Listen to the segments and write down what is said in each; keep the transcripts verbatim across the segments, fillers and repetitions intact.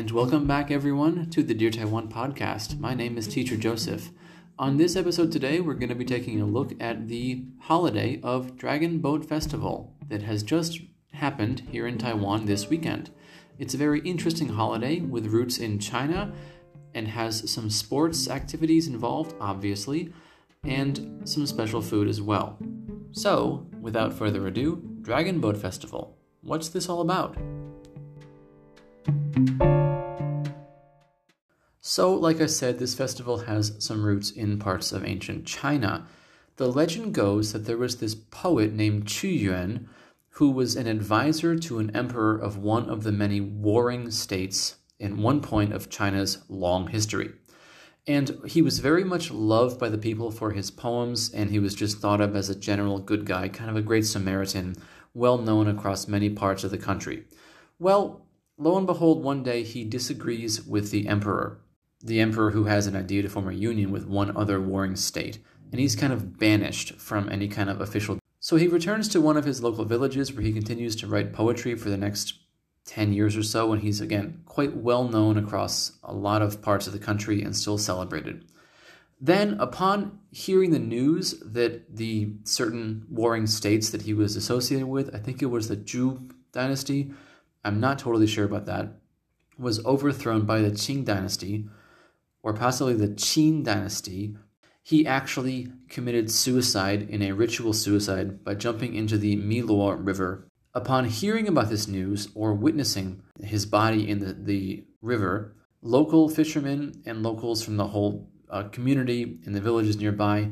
And welcome back, everyone, to the Dear Taiwan podcast. My name is Teacher Joseph. On this episode today, we're going to be taking a look at the holiday of Dragon Boat Festival that has just happened here in Taiwan this weekend. It's a very interesting holiday with roots in China and has some sports activities involved, obviously, and some special food as well. So, without further ado, Dragon Boat Festival. What's this all about? So, like I said, this festival has some roots in parts of ancient China. The legend goes that there was this poet named Qu Yuan who was an advisor to an emperor of one of the many warring states in one point of China's long history. And he was very much loved by the people for his poems, and he was just thought of as a general good guy, kind of a great Samaritan, well known across many parts of the country. Well, lo and behold, one day he disagrees with the emperor. The emperor who has an idea to form a union with one other warring state, and he's kind of banished from any kind of official. So he returns to one of his local villages where he continues to write poetry for the next ten years or so, and he's, again, quite well known across a lot of parts of the country and still celebrated. Then, upon hearing the news that the certain warring states that he was associated with, I think it was the Zhou dynasty, I'm not totally sure about that, was overthrown by the Qing dynasty, or possibly the Qin dynasty, he actually committed suicide in a ritual suicide by jumping into the Miluo River. Upon hearing about this news, or witnessing his body in the, the river, local fishermen and locals from the whole uh, community in the villages nearby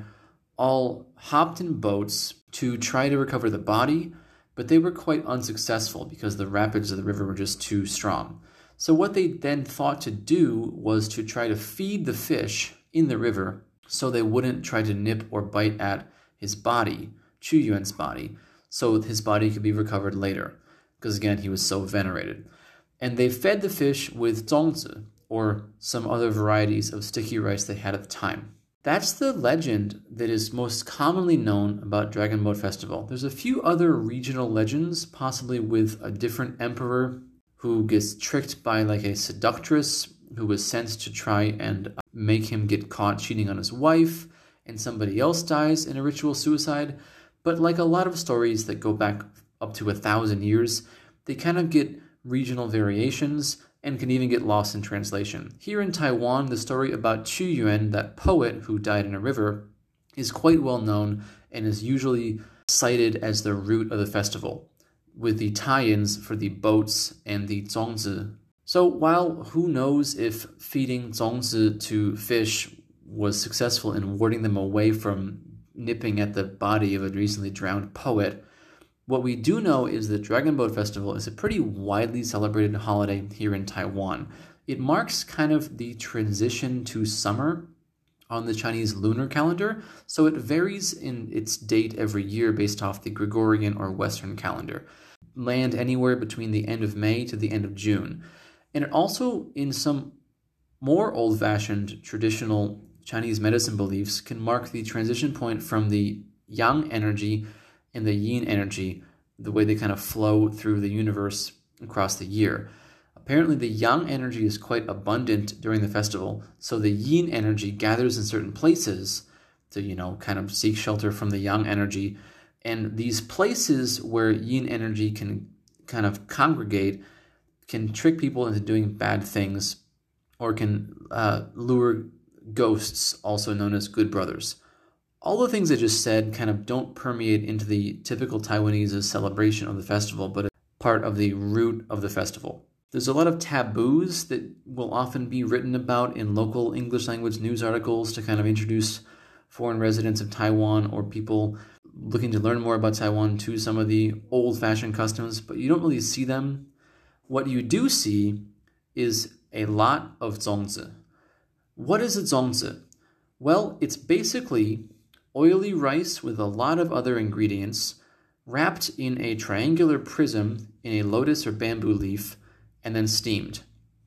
all hopped in boats to try to recover the body, but they were quite unsuccessful because the rapids of the river were just too strong. So what they then thought to do was to try to feed the fish in the river so they wouldn't try to nip or bite at his body, Qu Yuan's body, so his body could be recovered later, because again, he was so venerated. And they fed the fish with zongzi, or some other varieties of sticky rice they had at the time. That's the legend that is most commonly known about Dragon Boat Festival. There's a few other regional legends, possibly with a different emperor who gets tricked by like a seductress who was sent to try and make him get caught cheating on his wife, and somebody else dies in a ritual suicide. But like a lot of stories that go back up to a thousand years, they kind of get regional variations and can even get lost in translation. Here in Taiwan, the story about Qu Yuan, that poet who died in a river, is quite well known and is usually cited as the root of the festival, with the tie-ins for the boats and the zongzi. So while who knows if feeding zongzi to fish was successful in warding them away from nipping at the body of a recently drowned poet, what we do know is that Dragon Boat Festival is a pretty widely celebrated holiday here in Taiwan. It marks kind of the transition to summer on the Chinese lunar calendar, so it varies in its date every year based off the Gregorian or Western calendar. Land anywhere between the end of May to the end of June. And it also, in some more old-fashioned traditional Chinese medicine beliefs, can mark the transition point from the yang energy and the yin energy, the way they kind of flow through the universe across the year. Apparently, the yang energy is quite abundant during the festival, so the yin energy gathers in certain places to, you know, kind of seek shelter from the yang energy. And these places where yin energy can kind of congregate can trick people into doing bad things, or can uh, lure ghosts, also known as good brothers. All the things I just said kind of don't permeate into the typical Taiwanese celebration of the festival, but a part of the root of the festival. There's a lot of taboos that will often be written about in local English language news articles to kind of introduce foreign residents of Taiwan or people looking to learn more about Taiwan to some of the old-fashioned customs, but you don't really see them. What you do see is a lot of zongzi. What is a zongzi? Well, it's basically oily rice with a lot of other ingredients wrapped in a triangular prism in a lotus or bamboo leaf and then steamed.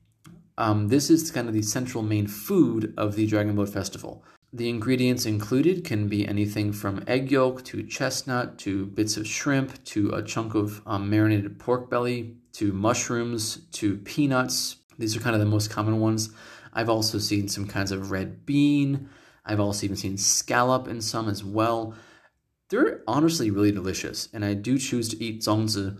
Um, this is kind of the central main food of the Dragon Boat Festival. The ingredients included can be anything from egg yolk to chestnut to bits of shrimp to a chunk of um, marinated pork belly to mushrooms to peanuts. These are kind of the most common ones. I've also seen some kinds of red bean. I've also even seen scallop in some as well. They're honestly really delicious, and I do choose to eat zongzi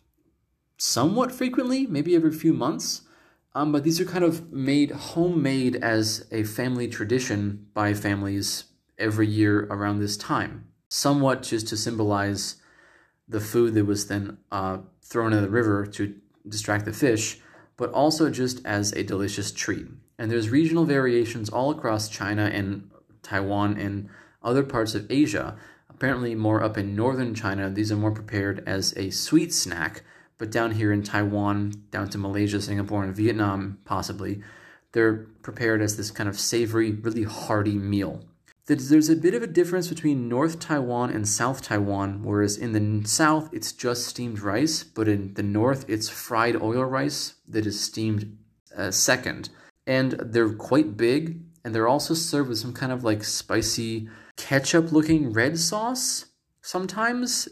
somewhat frequently, maybe every few months. Um, but these are kind of made homemade as a family tradition by families every year around this time. Somewhat just to symbolize the food that was then uh, thrown in the river to distract the fish, but also just as a delicious treat. And there's regional variations all across China and Taiwan and other parts of Asia. Apparently more up in northern China, these are more prepared as a sweet snack, but down here in Taiwan, down to Malaysia, Singapore, and Vietnam, possibly, they're prepared as this kind of savory, really hearty meal. There's a bit of a difference between North Taiwan and South Taiwan, whereas in the South, it's just steamed rice, but in the North, it's fried oil rice that is steamed uh, second. And they're quite big, and they're also served with some kind of like spicy ketchup-looking red sauce sometimes.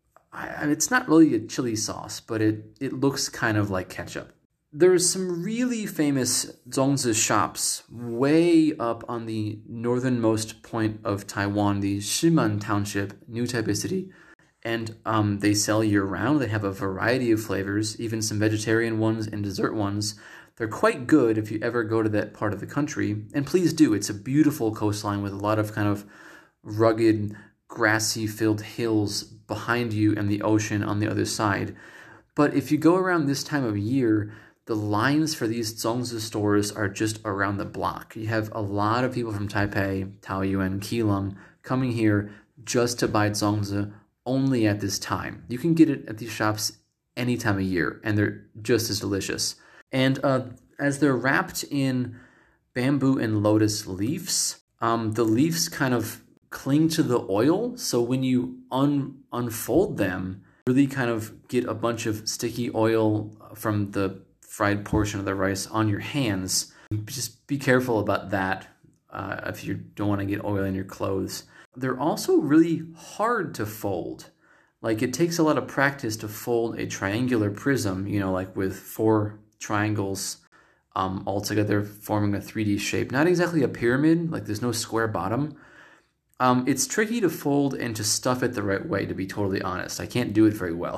I, it's not really a chili sauce, but it, it looks kind of like ketchup. There's some really famous zongzi shops way up on the northernmost point of Taiwan, the Shimen Township, New Taipei City. And um, they sell year-round. They have a variety of flavors, even some vegetarian ones and dessert ones. They're quite good if you ever go to that part of the country. And please do. It's a beautiful coastline with a lot of kind of rugged, grassy-filled hills behind you and the ocean on the other side. But if you go around this time of year, the lines for these zongzi stores are just around the block. You have a lot of people from Taipei, Taoyuan, Keelung coming here just to buy zongzi only at this time. You can get it at these shops any time of year, and they're just as delicious. And uh, as they're wrapped in bamboo and lotus leaves, um, the leaves kind of cling to the oil. So when you un unfold them, really kind of get a bunch of sticky oil from the fried portion of the rice on your hands. Just be careful about that uh, if you don't want to get oil in your clothes. They're also really hard to fold. Like it takes a lot of practice to fold a triangular prism, you know, like with four triangles um, all together forming a three D shape. Not exactly a pyramid, like there's no square bottom. Um, it's tricky to fold and to stuff it the right way, to be totally honest. I can't do it very well.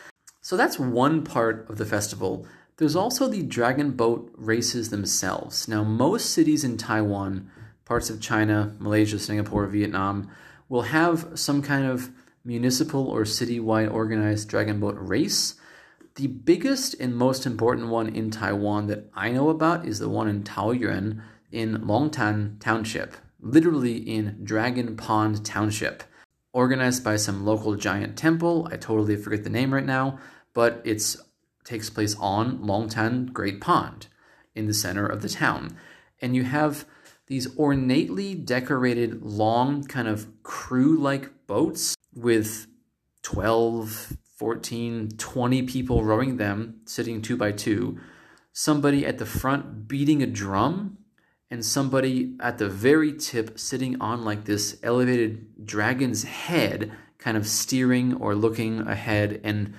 So that's one part of the festival. There's also the dragon boat races themselves. Now, most cities in Taiwan, parts of China, Malaysia, Singapore, Vietnam, will have some kind of municipal or citywide organized dragon boat race. The biggest and most important one in Taiwan that I know about is the one in Taoyuan in Longtan Township, literally in Dragon Pond Township, organized by some local giant temple. I totally forget the name right now, but it's takes place on Longtan Great Pond in the center of the town. And you have these ornately decorated long kind of crew-like boats with twelve, fourteen, twenty people rowing them, sitting two by two, somebody at the front beating a drum, and somebody at the very tip sitting on like this elevated dragon's head, kind of steering or looking ahead. And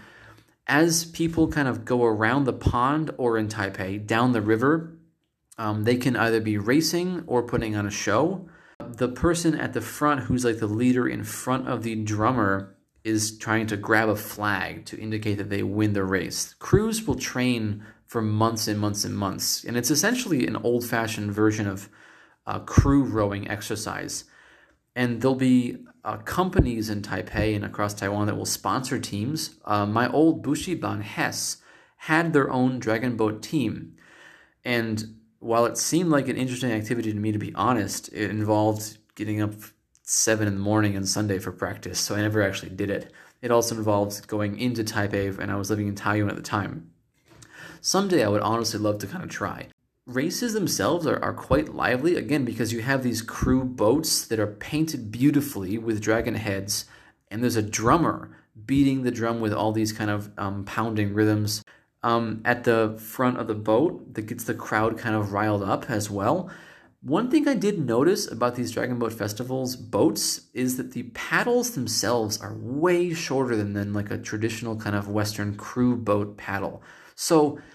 as people kind of go around the pond or in Taipei, down the river, um, they can either be racing or putting on a show. The person at the front who's like the leader in front of the drummer is trying to grab a flag to indicate that they win the race. Crews will train for months and months and months, and it's essentially an old-fashioned version of uh, crew rowing exercise. And there'll be uh, companies in Taipei and across Taiwan that will sponsor teams. Uh, my old Bushiban Hess had their own dragon boat team. And while it seemed like an interesting activity to me, to be honest, it involved getting up seven in the morning on Sunday for practice, so I never actually did it. It also involved going into Taipei, and I was living in Taoyuan at the time. Someday I would honestly love to kind of try. Races themselves are, are quite lively, again, because you have these crew boats that are painted beautifully with dragon heads, and there's a drummer beating the drum with all these kind of um, pounding rhythms um, at the front of the boat that gets the crowd kind of riled up as well. One thing I did notice about these Dragon Boat Festivals boats is that the paddles themselves are way shorter than, than like a traditional kind of Western crew boat paddle. So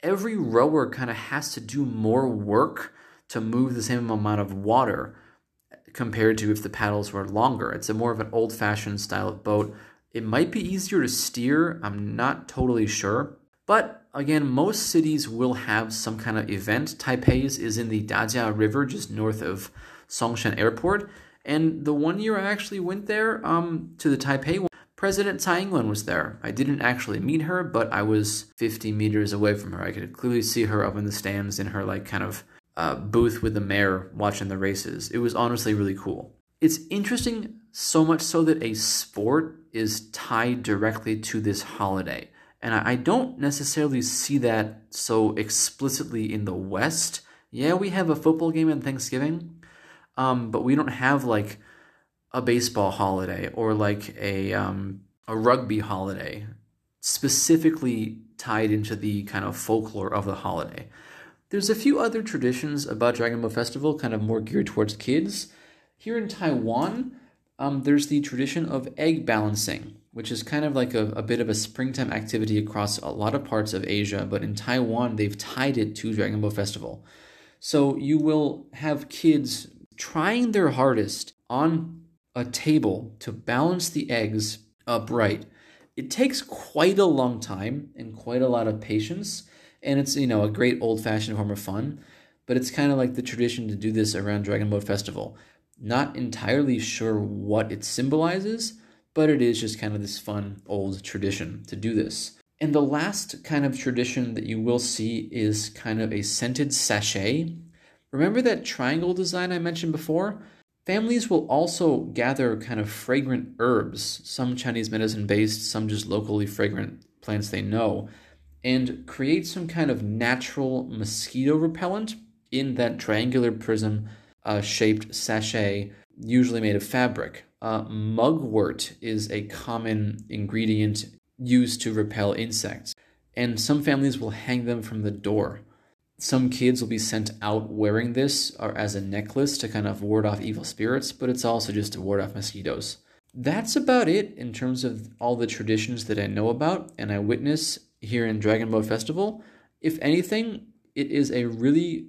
every rower kind of has to do more work to move the same amount of water compared to if the paddles were longer. It's a more of an old-fashioned style of boat. It might be easier to steer, I'm not totally sure. But again, most cities will have some kind of event. Taipei's is in the Dajia River, just north of Songshan Airport. And the one year I actually went there, um, to the Taipei one, President Tsai Ing-wen was there. I didn't actually meet her, but I was fifty meters away from her. I could clearly see her up in the stands in her like kind of uh, booth with the mayor watching the races. It was honestly really cool. It's interesting, so much so that a sport is tied directly to this holiday. And I, I don't necessarily see that so explicitly in the West. Yeah, we have a football game on Thanksgiving, um, but we don't have like a baseball holiday or like a um, a rugby holiday specifically tied into the kind of folklore of the holiday. There's a few other traditions about Dragon Boat Festival, kind of more geared towards kids. Here in Taiwan, um, there's the tradition of egg balancing, which is kind of like a, a bit of a springtime activity across a lot of parts of Asia, but in Taiwan, they've tied it to Dragon Boat Festival. So you will have kids trying their hardest on a table to balance the eggs upright. It takes quite a long time and quite a lot of patience, and it's, you know, a great old-fashioned form of fun, but it's kind of like the tradition to do this around Dragon Boat Festival. Not entirely sure what it symbolizes, but it is just kind of this fun old tradition to do this. And the last kind of tradition that you will see is kind of a scented sachet. Remember that triangle design I mentioned before? Families will also gather kind of fragrant herbs, some Chinese medicine-based, some just locally fragrant plants they know, and create some kind of natural mosquito repellent in that triangular prism-shaped uh, sachet, usually made of fabric. Uh, mugwort is a common ingredient used to repel insects, and some families will hang them from the door. Some kids will be sent out wearing this or as a necklace to kind of ward off evil spirits, but it's also just to ward off mosquitoes. That's about it in terms of all the traditions that I know about and I witness here in Dragon Boat Festival. If anything, it is a really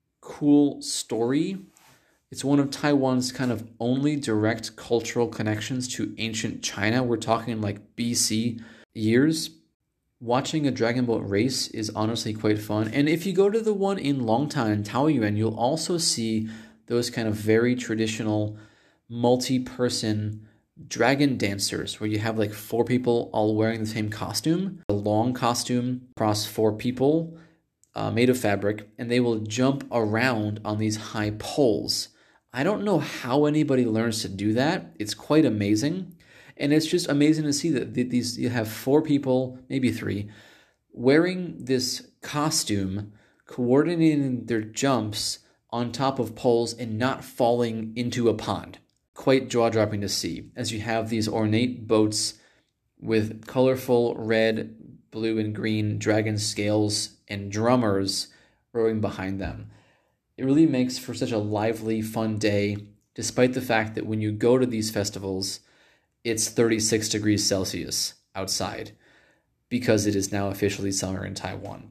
cool story. It's one of Taiwan's kind of only direct cultural connections to ancient China. We're talking like B C years. Watching a Dragon Boat race is honestly quite fun. And if you go to the one in Longtan and Taoyuan, you'll also see those kind of very traditional multi-person dragon dancers where you have like four people all wearing the same costume, a long costume across four people uh, made of fabric, and they will jump around on these high poles. I don't know how anybody learns to do that. It's quite amazing. And it's just amazing to see that these you have four people, maybe three, wearing this costume, coordinating their jumps on top of poles and not falling into a pond. Quite jaw-dropping to see, as you have these ornate boats with colorful red, blue, and green dragon scales and drummers rowing behind them. It really makes for such a lively, fun day, despite the fact that when you go to these festivals, it's thirty-six degrees Celsius outside because it is now officially summer in Taiwan.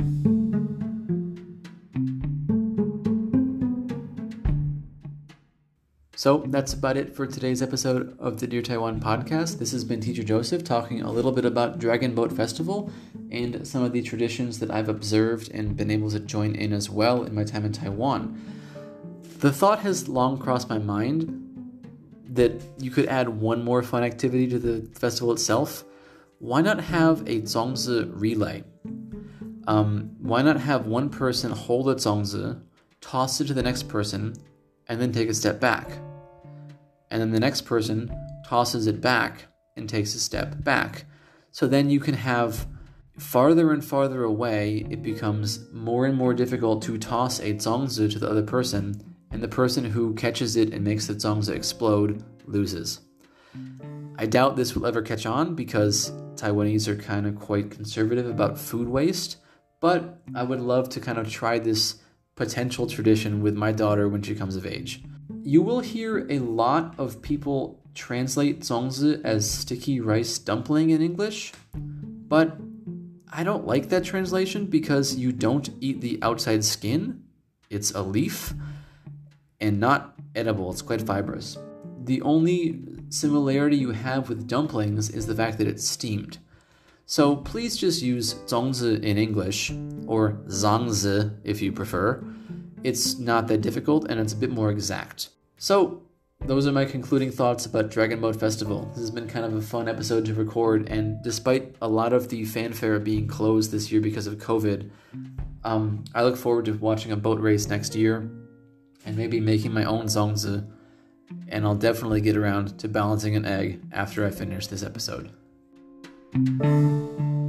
So that's about it for today's episode of the Dear Taiwan podcast. This has been Teacher Joseph talking a little bit about Dragon Boat Festival and some of the traditions that I've observed and been able to join in as well in my time in Taiwan. The thought has long crossed my mind that you could add one more fun activity to the festival itself. Why not have a zongzi relay? Um, why not have one person hold a zongzi, toss it to the next person, and then take a step back? And then the next person tosses it back and takes a step back. So then you can have farther and farther away, it becomes more and more difficult to toss a zongzi to the other person, and the person who catches it and makes the zongzi explode loses. I doubt this will ever catch on because Taiwanese are kind of quite conservative about food waste, but I would love to kind of try this potential tradition with my daughter when she comes of age. You will hear a lot of people translate zongzi as sticky rice dumpling in English, but I don't like that translation because you don't eat the outside skin. It's a leaf and not edible. It's quite fibrous. The only similarity you have with dumplings is the fact that it's steamed. So please just use 粽子 in English, or 粽子if you prefer. It's not that difficult and it's a bit more exact. So those are my concluding thoughts about Dragon Boat Festival. This has been kind of a fun episode to record, and despite a lot of the fanfare being closed this year because of COVID, um, I look forward to watching a boat race next year and maybe making my own 粽子, and I'll definitely get around to balancing an egg after I finish this episode.